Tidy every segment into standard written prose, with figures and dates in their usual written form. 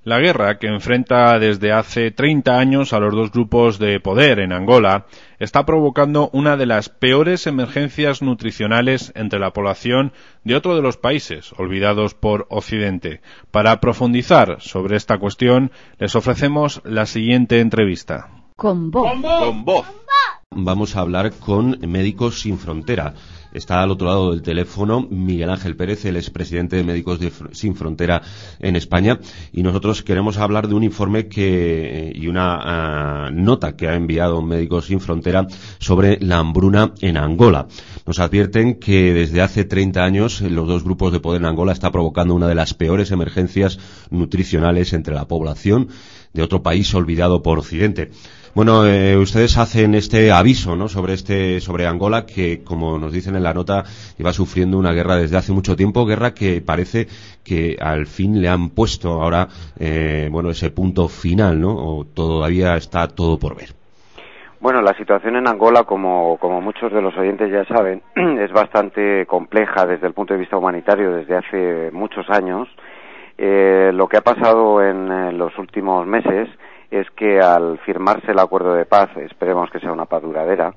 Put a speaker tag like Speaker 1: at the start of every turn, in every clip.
Speaker 1: La guerra que enfrenta desde hace 30 años a los dos grupos de poder en Angola está provocando una de las peores emergencias nutricionales entre la población de otro de los países olvidados por Occidente. Para profundizar sobre esta cuestión, les ofrecemos la siguiente entrevista.
Speaker 2: Con voz.
Speaker 3: Con voz. Vamos a hablar con Médicos Sin Frontera. Está al otro lado del teléfono Miguel Ángel Pérez, el expresidente de Médicos Sin Frontera en España, y nosotros queremos hablar de un informe y una nota que ha enviado Médicos Sin Frontera sobre la hambruna en Angola. Nos advierten que desde hace 30 años los dos grupos de poder en Angola está provocando una de las peores emergencias nutricionales entre la población de otro país olvidado por Occidente. Bueno, ustedes hacen este aviso, ¿no?, sobre Angola, que, como nos dicen en la nota, lleva sufriendo una guerra desde hace mucho tiempo, guerra que parece que al fin le han puesto ahora, ese punto final, ¿no?, o todavía está todo por ver.
Speaker 4: Bueno, la situación en Angola, como muchos de los oyentes ya saben, es bastante compleja desde el punto de vista humanitario desde hace muchos años. Lo que ha pasado en los últimos meses es que al firmarse el acuerdo de paz, esperemos que sea una paz duradera,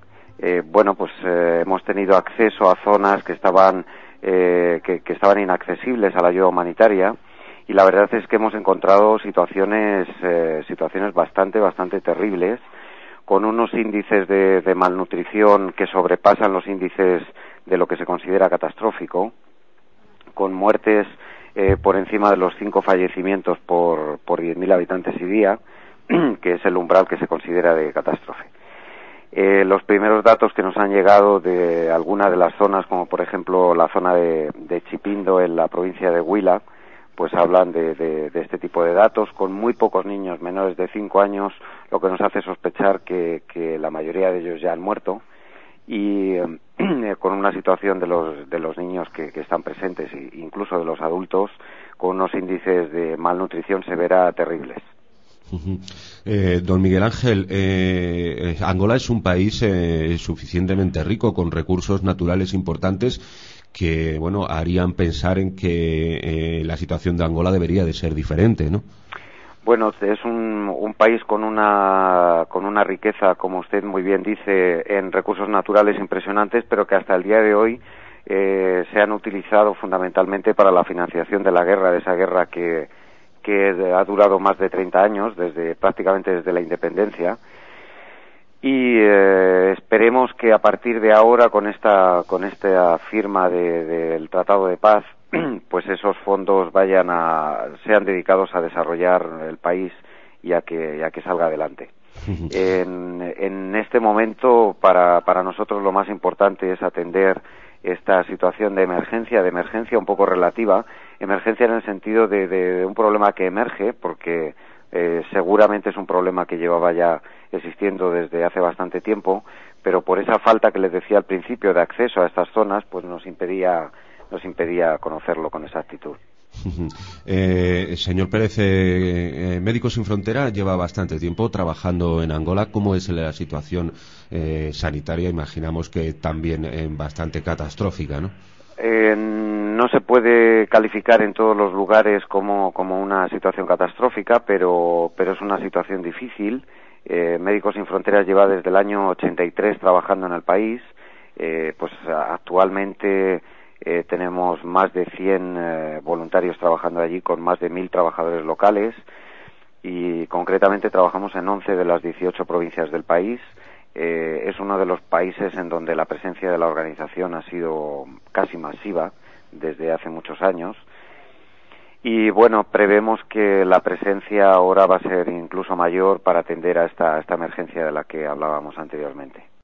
Speaker 4: hemos tenido acceso a zonas que estaban inaccesibles a la ayuda humanitaria, y la verdad es que hemos encontrado situaciones bastante terribles, con unos índices de malnutrición que sobrepasan los índices de lo que se considera catastrófico, con muertes por encima de los 5 fallecimientos por 10.000 habitantes y día, que es el umbral que se considera de catástrofe. Los primeros datos que nos han llegado de alguna de las zonas, como por ejemplo la zona de Chipindo en la provincia de Huila, pues hablan de este tipo de datos, con muy pocos niños menores de 5 años, lo que nos hace sospechar que la mayoría de ellos ya han muerto, y con una situación de los niños que están presentes, e incluso de los adultos, con unos índices de malnutrición severa terribles.
Speaker 3: Don Miguel Ángel, Angola es un país suficientemente rico, con recursos naturales importantes que, harían pensar en que la situación de Angola debería de ser diferente, ¿no?
Speaker 4: Bueno, es un país con una riqueza, como usted muy bien dice, en recursos naturales impresionantes, pero que hasta el día de hoy se han utilizado fundamentalmente para la financiación de esa guerra que ha durado más de 30 años, prácticamente desde la independencia, y esperemos que a partir de ahora, con esta firma del Tratado de Paz, pues esos fondos sean dedicados a desarrollar el país y a que salga adelante. En este momento, para nosotros lo más importante es atender esta situación de emergencia un poco relativa, emergencia en el sentido de un problema que emerge, porque seguramente es un problema que llevaba ya existiendo desde hace bastante tiempo, pero por esa falta que les decía al principio de acceso a estas zonas, pues nos impedía conocerlo con exactitud.
Speaker 3: Señor Pérez, Médicos Sin Frontera lleva bastante tiempo trabajando en Angola. ¿Cómo es la situación sanitaria? Imaginamos que también bastante catastrófica, ¿no?
Speaker 4: No se puede calificar en todos los lugares como una situación catastrófica, pero es una situación difícil. Médicos Sin Fronteras lleva desde el año 83 trabajando en el país. Actualmente tenemos más de 100 voluntarios trabajando allí, con más de 1.000 trabajadores locales, y concretamente trabajamos en 11 de las 18 provincias del país. Es uno de los países en donde la presencia de la organización ha sido casi masiva desde hace muchos años, y prevemos que la presencia ahora va a ser incluso mayor para atender a esta emergencia de la que hablábamos anteriormente.